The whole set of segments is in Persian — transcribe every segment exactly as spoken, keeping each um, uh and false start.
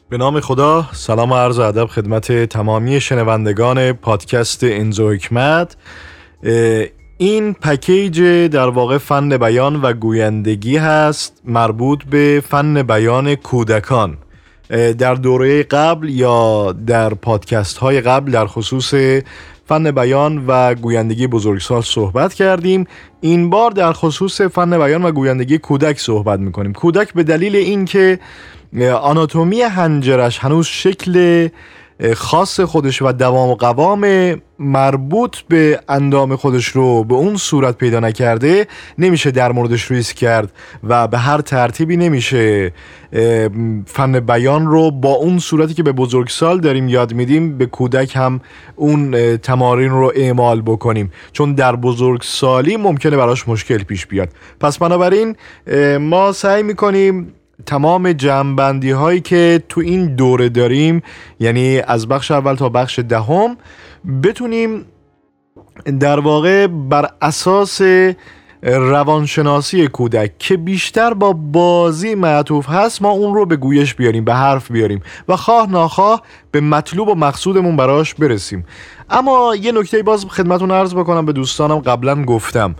به نام خدا، سلام و عرض ادب خدمت تمامی شنوندگان پادکست انزو حکمت. این پکیج در واقع فن بیان و گویندگی هست مربوط به فن بیان کودکان. در دوره قبل یا در پادکست های قبل در خصوص فن بیان و گویندگی بزرگسال صحبت کردیم. این بار در خصوص فن بیان و گویندگی کودک صحبت میکنیم. کودک به دلیل اینکه آناتومی حنجرش هنوز شکل خاص خودش و دوام و قوام مربوط به اندام خودش رو به اون صورت پیدا نکرده، نمیشه در موردش ریسک کرد و به هر ترتیبی نمیشه فن بیان رو با اون صورتی که به بزرگسال داریم یاد میدیم به کودک هم اون تمارین رو اعمال بکنیم، چون در بزرگسالی ممکنه براش مشکل پیش بیاد. پس بنابراین ما سعی میکنیم تمام جمع‌بندی هایی که تو این دوره داریم، یعنی از بخش اول تا بخش دهم، بتونیم در واقع بر اساس روانشناسی کودک که بیشتر با بازی معطوف هست ما اون رو به گویش بیاریم، به حرف بیاریم و خواه ناخواه به مطلوب و مقصودمون براش برسیم. اما یه نکته باز خدمتون عرض بکنم، به دوستانم قبلا گفتم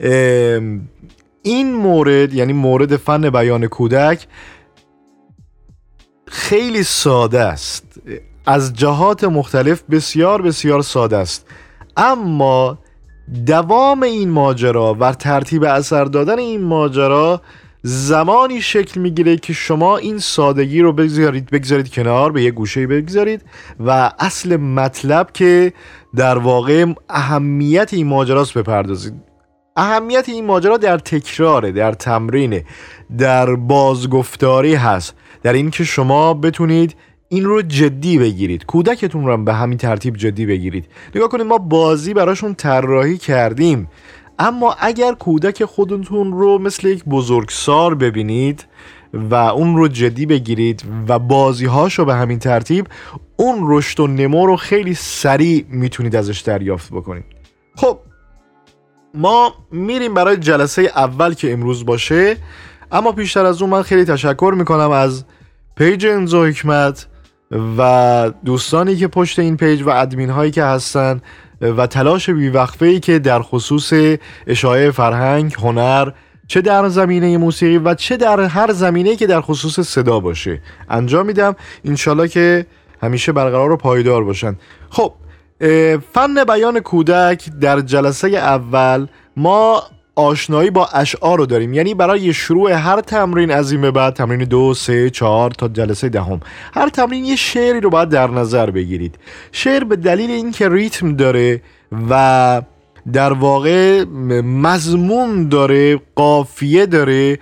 این مورد، یعنی مورد فن بیان کودک، خیلی ساده است، از جهات مختلف بسیار بسیار ساده است، اما دوام این ماجرا و ترتیب اثر دادن این ماجرا زمانی شکل میگیره که شما این سادگی رو بگذارید بگذارید کنار، به یه گوشه بگذارید و اصل مطلب که در واقع اهمیت این ماجراست بپردازید. اهمیت این ماجرا در تکراره، در تمرینه، در بازگفتاری هست، در این که شما بتونید این رو جدی بگیرید، کودکتون رو به همین ترتیب جدی بگیرید. نگاه کنید، ما بازی براشون طراحی کردیم، اما اگر کودک خودتون رو مثل یک بزرگسال ببینید و اون رو جدی بگیرید و بازی‌هاشو به همین ترتیب، اون رشد و نمو رو خیلی سریع میتونید ازش دریافت بکنید. خب ما میریم برای جلسه اول که امروز باشه، اما پیشتر از اون من خیلی تشکر میکنم از پیج انزو حکمت و دوستانی که پشت این پیج و ادمین هایی که هستن و تلاش بیوقفه‌ای که در خصوص اشاعه فرهنگ، هنر، چه در زمینه موسیقی و چه در هر زمینه‌ای که در خصوص صدا باشه انجام میدم. انشالله که همیشه برقرار و پایدار باشن. خب فن بیان کودک در جلسه اول ما آشنایی با اشعار رو داریم، یعنی برای شروع هر تمرین از این به بعد، تمرین دو، سه، چهار تا جلسه دهم، هر تمرین یه شعری رو باید در نظر بگیرید. شعر به دلیل اینکه ریتم داره و در واقع مضمون داره، قافیه داره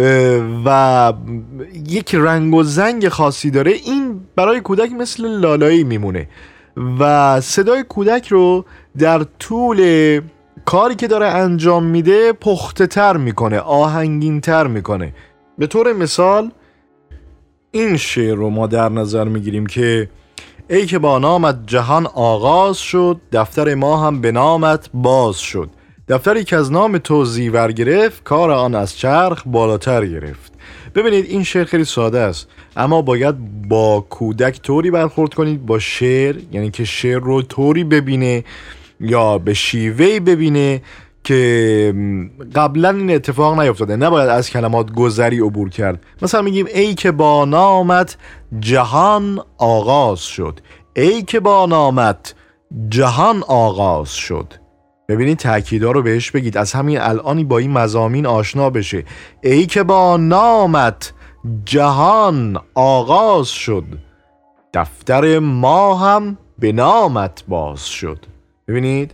و یک رنگ و زنگ خاصی داره، این برای کودک مثل لالایی میمونه و صدای کودک رو در طول کاری که داره انجام میده پخته تر میکنه، آهنگین تر میکنه. به طور مثال این شعر رو ما در نظر میگیریم که ای که با نامت جهان آغاز شد، دفتر ما هم به نامت باز شد، دفتری که از نام تو زیور گرفت، کار آن از چرخ بالاتر گرفت. ببینید این شعر خیلی ساده است، اما باید با کودک طوری برخورد کنید با شعر، یعنی که شعر رو طوری ببینه یا به شیوهی ببینه که قبلا این اتفاق نیفتاده. نباید از کلمات گذری عبور کرد. مثلا میگیم ای که با نامت جهان آغاز شد، ای که با نامت جهان آغاز شد. ببینید تأکیدا رو بهش بگید، از همین الانی با این مضامین آشنا بشه. ای که با نامت جهان آغاز شد، دفتر ما هم به نامت باز شد. ببینید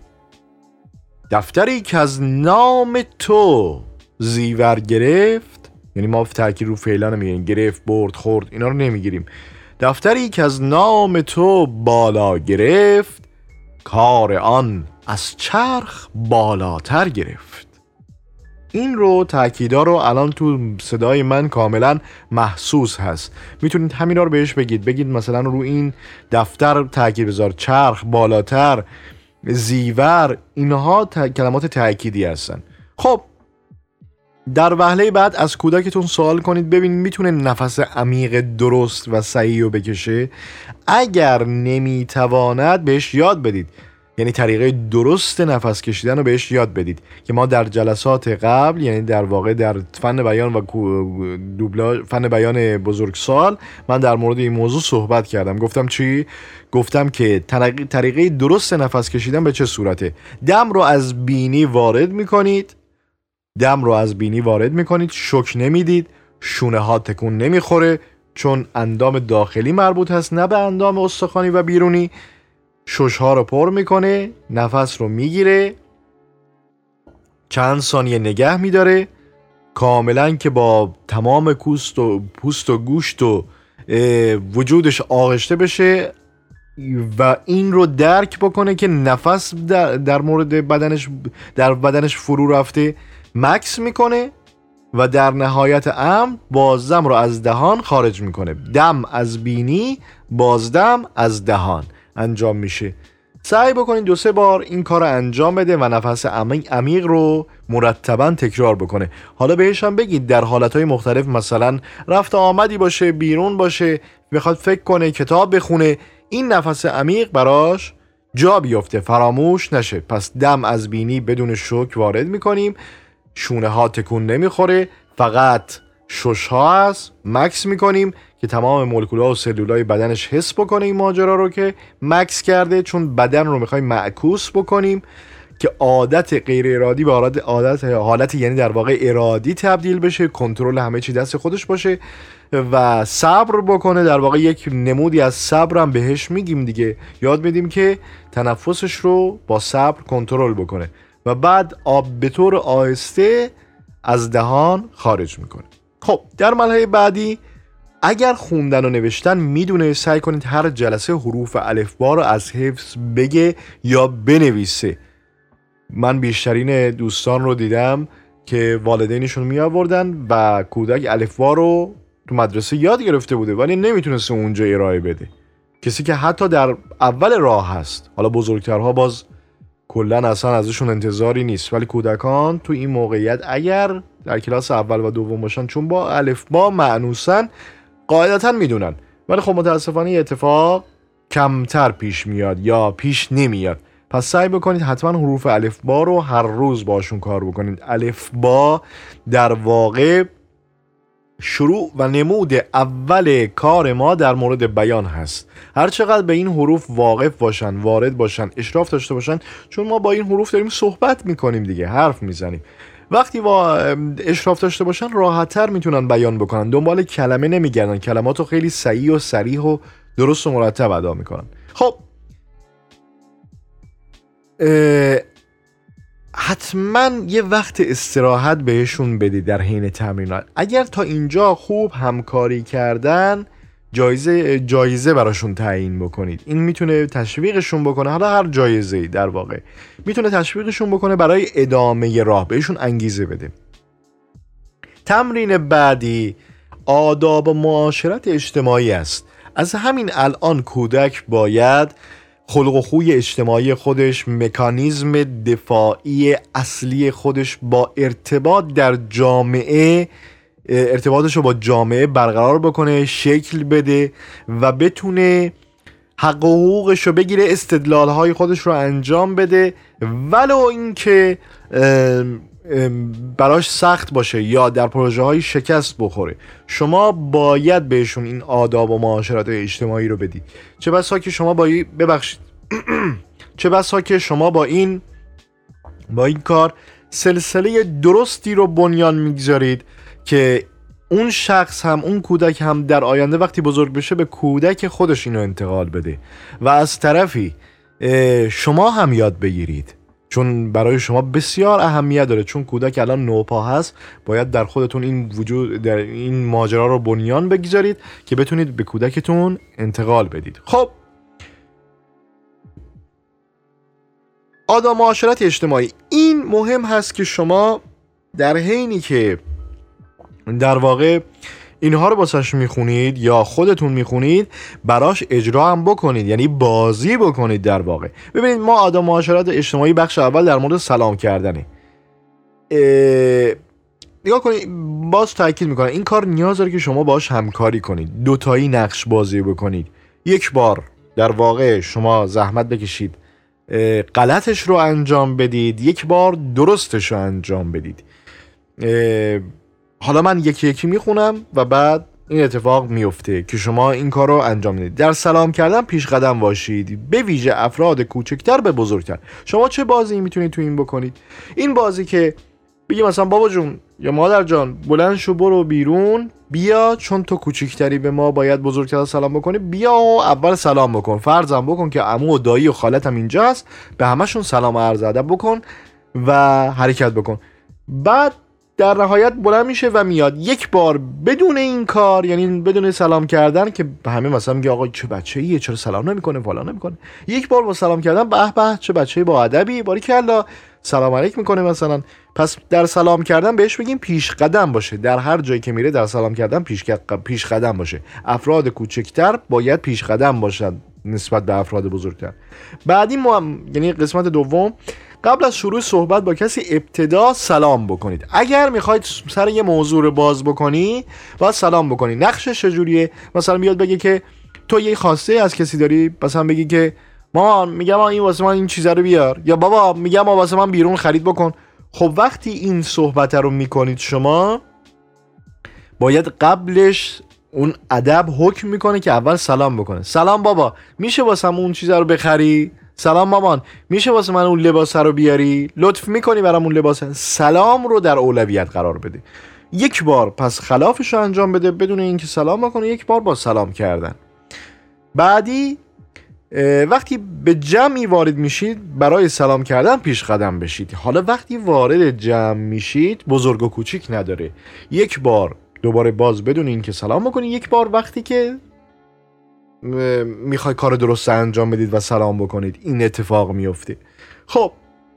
دفتری که از نام تو زیور گرفت، یعنی ما تأکید رو فعلا نمیگیم، گرفت، برد، خورد، اینا رو نمیگیریم. دفتری که از نام تو بالا گرفت، کار آن از چرخ بالاتر گرفت. این رو تأکیدا رو الان تو صدای من کاملا محسوس هست، میتونید همینا رو بهش بگید. بگید مثلا رو این دفتر تأکید بذار، چرخ بالاتر، زیور، اینها تا... کلمات تأکیدی هستن. خب در وهله بعد از کودکتون سوال کنید ببین میتونه نفس عمیق درست و صحیح رو بکشه. اگر نمیتواند بهش یاد بدید، یعنی طریقه درست نفس کشیدن رو بهش یاد بدید که ما در جلسات قبل، یعنی در واقع در فن بیان و دوبلاژ، فن بیان بزرگسال، من در مورد این موضوع صحبت کردم. گفتم چی؟ گفتم که طریقه درست نفس کشیدن به چه صورته. دم رو از بینی وارد میکنید دم رو از بینی وارد میکنید شوک نمیدید، شونه ها تکون نمیخوره چون اندام داخلی مربوط هست نه به اندام استخوانی و بیرونی. شش ها رو پر میکنه، نفس رو میگیره، چند ثانیه نگه میداره کاملا که با تمام کوست و پوست و گوشت و وجودش آغشته بشه و این رو درک بکنه که نفس در, در مورد بدنش در بدنش فرو رفته. مکس میکنه و در نهایت امر بازدم رو از دهان خارج میکنه. دم از بینی، بازدم از دهان انجام میشه. سعی بکنید دو سه بار این کار رو انجام بده و نفس عمیق رو مرتبا تکرار بکنه. حالا بهش هم بگید در حالتهای مختلف، مثلا رفت آمدی باشه، بیرون باشه، بخواد فکر کنه، کتاب بخونه، این نفس عمیق براش جا بیفته، فراموش نشه. پس دم از بینی بدون شوک وارد میکنیم، شونه ها تکون نمیخوره، فقط شش ها هست، مکس میکنیم که تمام مولکول‌ها و سلولای بدنش حس بکنه این ماجرا رو که مکس کرده، چون بدن رو میخوایم معکوس بکنیم که عادت غیر ارادی به عادت عادت حالت یعنی در واقع ارادی تبدیل بشه، کنترل همه چی دست خودش باشه و صبر بکنه. در واقع یک نمودی از صبر هم بهش میگیم دیگه، یاد میدیم که تنفسش رو با صبر کنترل بکنه و بعد آب به طور آهسته از دهان خارج میکنه. خب در مرحله بعدی اگر خوندن و نوشتن میدونه، سعی کنید هر جلسه حروف الفبا رو از حفظ بگه یا بنویسه. من بیشترین دوستان رو دیدم که والدینشون می آوردن و کودک الفبا رو تو مدرسه یاد گرفته بوده ولی نمیتونسته اونجا ارائه بده. کسی که حتی در اول راه هست. حالا بزرگترها باز کلا اصلا ازشون انتظاری نیست، ولی کودکان تو این موقعیت اگر در کلاس اول و دوم باشن، چون با الفبا معنوسن، قاعدتا میدونن، ولی خب متاسفانه اتفاق کمتر پیش میاد یا پیش نمیاد. پس سعی بکنید حتما حروف الفبا رو هر روز باشون کار بکنید. الفبا در واقع شروع و نمود اول کار ما در مورد بیان هست. هر چقدر به این حروف واقف باشن، وارد باشن، اشراف داشته باشن، چون ما با این حروف داریم صحبت میکنیم دیگه، حرف میزنیم. وقتی با اشراف داشته باشن راحت‌تر میتونن بیان بکنن، دنبال کلمه نمیگردن، کلماتو خیلی صحیح و صریح و درست و مرتب ادا میکنن. خب حتما یه وقت استراحت بهشون بدید در حین تمرینات. اگر تا اینجا خوب همکاری کردن، جایزه جایزه براشون تعیین بکنید. این میتونه تشویقشون بکنه، حالا هر جایزه‌ای در واقع میتونه تشویقشون بکنه برای ادامه راه، بهشون انگیزه بده. تمرین بعدی آداب و معاشرت اجتماعی است. از همین الان کودک باید خلق و خوی اجتماعی خودش، مکانیزم دفاعی اصلی خودش با ارتباط در جامعه، ارتباطش رو با جامعه برقرار بکنه، شکل بده و بتونه حق و حقوقش رو بگیره، استدلالهای خودش رو انجام بده، ولو اینکه براش سخت باشه یا در پروژه های شکست بخوره. شما باید بهشون این آداب و معاشرت اجتماعی رو بدید. چه بسا که شما با این ببخشید چه بسا که شما با این با این کار سلسله درستی رو بنیان میگذارید که اون شخص هم، اون کودک هم در آینده وقتی بزرگ بشه به کودک خودش اینو انتقال بده و از طرفی شما هم یاد بگیرید، چون برای شما بسیار اهمیت داره. چون کودک الان نوپا هست، باید در خودتون این وجود در این ماجرا رو بنیان بگذارید که بتونید به کودکتون انتقال بدید. خب آداب معاشرت اجتماعی این مهم هست که شما در حینی که در واقع اینها رو واسش میخونید یا خودتون میخونید براش اجرا هم بکنید، یعنی بازی بکنید. در واقع ببینید ما آداب معاشرت اجتماعی بخش اول در مورد سلام کردنه. نگاه کنید، باز تاکید میکنم این کار نیاز داره که شما باش همکاری کنید، دوتایی نقش بازی بکنید. یک بار در واقع شما زحمت بکشید غلطش رو انجام بدید، یک بار درستش رو انجام بدید. حالا من یکی یکی میخونم و بعد این اتفاق میفته که شما این کار رو انجام بدید. در سلام کردن پیش قدم باشید، به ویژه افراد کوچکتر به بزرگتر. شما چه بازی میتونید تو این بکنید؟ این بازی که بگی مثلا بابا جون یا مادر جان بلند شو برو بیرون، بیا چون تو کوچکتری به ما باید بزرگتر سلام بکنی، بیا و اول سلام بکن، فرضاً بکن که عمو و دایی و خالت هم اینجا هست، به همشون سلام عرض ادب بکن و حرکت بکن. بعد در نهایت بلند میشه و میاد یک بار بدون این کار، یعنی بدون سلام کردن که همه مثلا میگه آقا چه بچه‌ایه چرا سلام نمیکنه فلان نمیکنه، یک بار با سلام کردن به به چه بچه‌ای با ادبی، باریکلا سلام علیک میکنه مثلا. پس در سلام کردن بهش بگیم پیش قدم باشه، در هر جایی که میره در سلام کردن پیش پیش قدم باشه. افراد کوچکتر باید پیش قدم باشن نسبت به افراد بزرگتر. بعدی ما هم... یعنی قسمت دوم، قبل از شروع صحبت با کسی ابتدا سلام بکنید. اگر میخواید سر یه موضوع رو باز بکنی باید سلام بکنی. نقشش چجوریه؟ مثلا بیاد بگه که تو یه خواسته از کسی داری، مثلا بگی که مامان میگم این واسه من این چیزا رو بیار، یا بابا میگم واسه من بیرون خرید بکن. خب وقتی این صحبت رو میکنید شما باید قبلش اون ادب حکم میکنه که اول سلام بکنه. سلام بابا میشه واسه من اون چیزا رو بخری؟ سلام مامان میشه واسه من اون لباس رو بیاری؟ لطف میکنی برام اون لباس؟ سلام رو در اولویت قرار بده. یک بار پس خلافش رو انجام بده بدون اینکه سلام بکنه، یک بار با سلام کردن. بعدی وقتی به جمعی وارد میشید برای سلام کردن پیش قدم بشید. حالا وقتی وارد جمع میشید بزرگ و کوچیک نداره، یک بار دوباره باز بدون اینکه سلام بکنید، یک بار وقتی که میخوای کار درست انجام بدید و سلام بکنید این اتفاق میفته. خب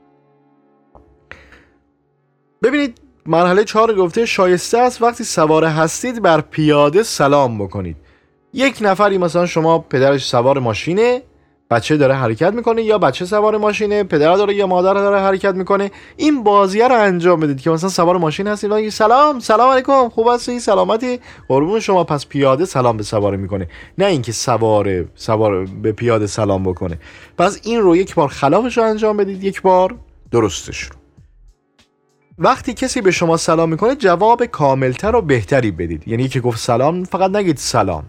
ببینید مرحله چهار گفته شایسته است وقتی سوار هستید بر پیاده سلام بکنید. یک نفری مثلا شما پدرش سوار ماشینه، بچه داره حرکت میکنه، یا بچه سوار ماشینه پدر داره یا مادر داره حرکت میکنه، این بازیه رو انجام بدید که مثلا سوار ماشین هستید سلام سلام علیکم خوب هستی سلامتی قربون شما، پس پیاده سلام به سوار میکنه، نه اینکه سوار سوار به پیاده سلام بکنه. پس این رو یک بار خلافش رو انجام بدید، یک بار درستش رو. وقتی کسی به شما سلام میکنه جواب کاملتر و بهتری بدید، یعنی که گفت سلام فقط نگید سلام،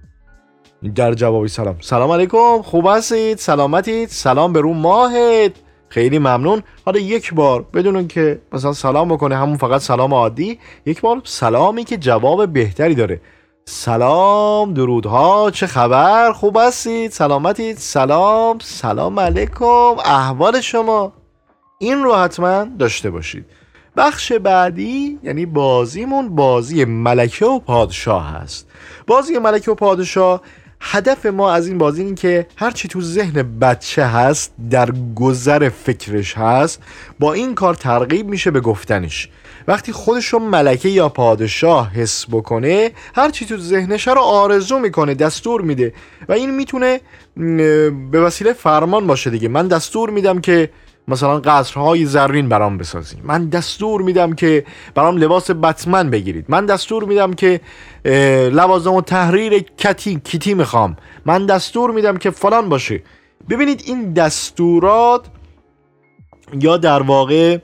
در جوابی سلام سلام علیکم خوب هستید سلامتید سلام به رو ماهت خیلی ممنون. حالا یک بار بدون که مثلا سلام بکنه همون فقط سلام عادی، یک بار سلامی که جواب بهتری داره، سلام درودها چه خبر خوب هستید سلامتید سلام سلام علیکم احوال شما. این رو حتما داشته باشید. بخش بعدی یعنی بازیمون بازی ملکه و پادشاه هست. بازی ملکه و پادشاه هدف ما از این بازی این که هرچی تو ذهن بچه هست در گذر فکرش هست با این کار ترغیب میشه به گفتنش. وقتی خودشو ملکه یا پادشاه حس بکنه هرچی تو ذهنش رو آرزو میکنه، دستور میده و این میتونه به وسیله فرمان باشه دیگه. من دستور میدم که مثلا قصرهای زرین برام بسازید، من دستور میدم که برام لباس بتمن بگیرید، من دستور میدم که لوازم و تحریر کتی کیتی میخوام، من دستور میدم که فلان باشه. ببینید این دستورات یا در واقع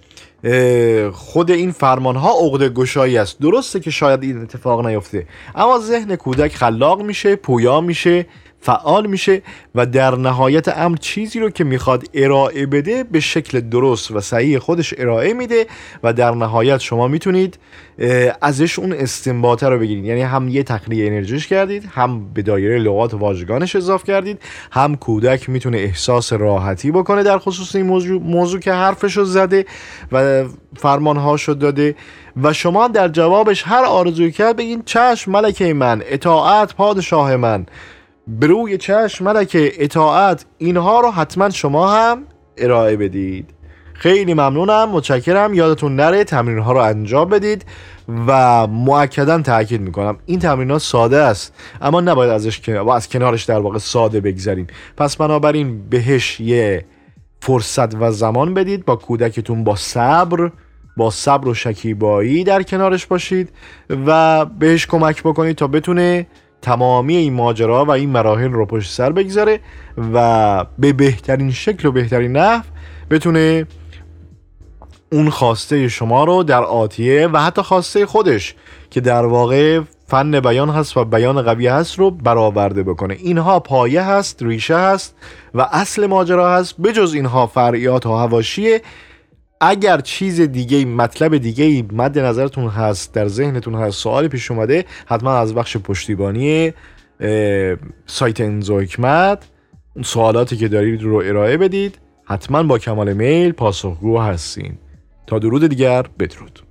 خود این فرمان ها عقده گشایی است. درسته که شاید این اتفاق نیفته اما ذهن کودک خلاق میشه، پویا میشه، فعال میشه و در نهایت امر چیزی رو که میخواد ارائه بده به شکل درست و صحیح خودش ارائه میده و در نهایت شما میتونید ازش اون استنباطه رو بگیرید. یعنی هم یه تخلیه انرژیش کردید، هم به دایره لغات و واژگانش اضافه کردید، هم کودک میتونه احساس راحتی بکنه در خصوص این موضوع, موضوع که حرفشو زده و فرمانهاشو داده و شما در جوابش هر آرزویی کرد بگین چشم ملکه من، اطاعت پادشاه من، بروی چشم ملکه، اطاعت، اینها رو حتما شما هم ارائه بدید. خیلی ممنونم، متشکرم. یادتون نره تمرین ها رو انجام بدید و مؤکدا تاکید میکنم این تمرین ها ساده است اما نباید ازش کنار... از کنارش در واقع ساده بگذاریم. پس بنابراین بهش یه فرصت و زمان بدید، با کودکتون با صبر با صبر و شکیبایی در کنارش باشید و بهش کمک بکنید تا بتونه تمامی این ماجرا و این مراحل رو پشت سر بگذاره و به بهترین شکل و بهترین نحو بتونه اون خواسته شما رو در آتیه و حتی خواسته خودش که در واقع فن بیان هست و بیان قوی هست رو برآورده بکنه. اینها پایه هست، ریشه هست و اصل ماجرا هست. بجز اینها فرعیات و حواشیه. اگر چیز دیگه، مطلب دیگه مد نظرتون هست، در ذهنتون هست، سوالی پیش اومده، حتما از بخش پشتیبانی سایت انزو حکمت سوالاتی که دارید رو ارائه بدید. حتما با کمال میل پاسخگو هستیم. تا درود دیگر، بدرود.